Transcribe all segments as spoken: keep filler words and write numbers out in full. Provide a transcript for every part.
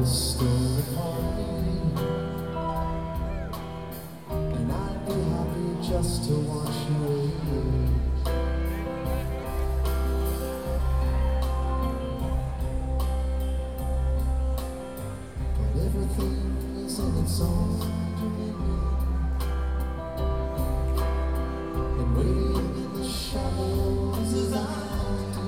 bestowed upon me, and I'd be happy just to watch you lose. But everything is in its own dominion, and waiting in the shadows as I do.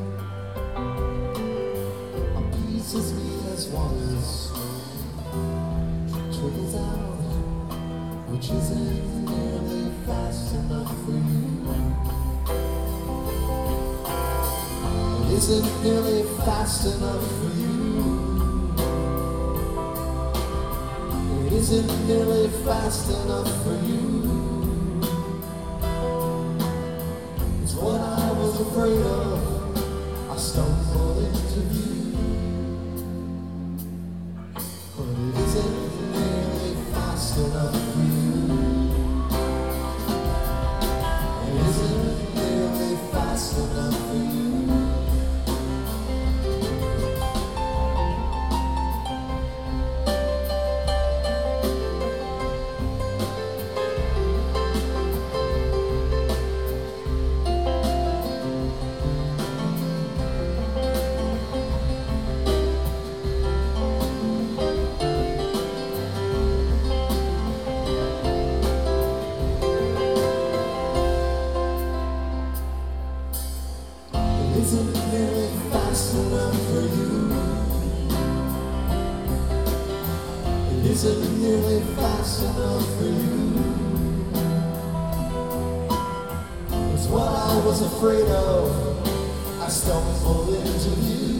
As me as water's trickles out, which isn't nearly fast enough for you. It isn't nearly fast enough for you. It isn't nearly fast enough for you. It's what I was afraid of. I stumbled into view. Enough for you. It isn't nearly fast enough for you. Isn't nearly fast enough for you. It isn't nearly fast enough for you. It's what I was afraid of. I stumbled into you.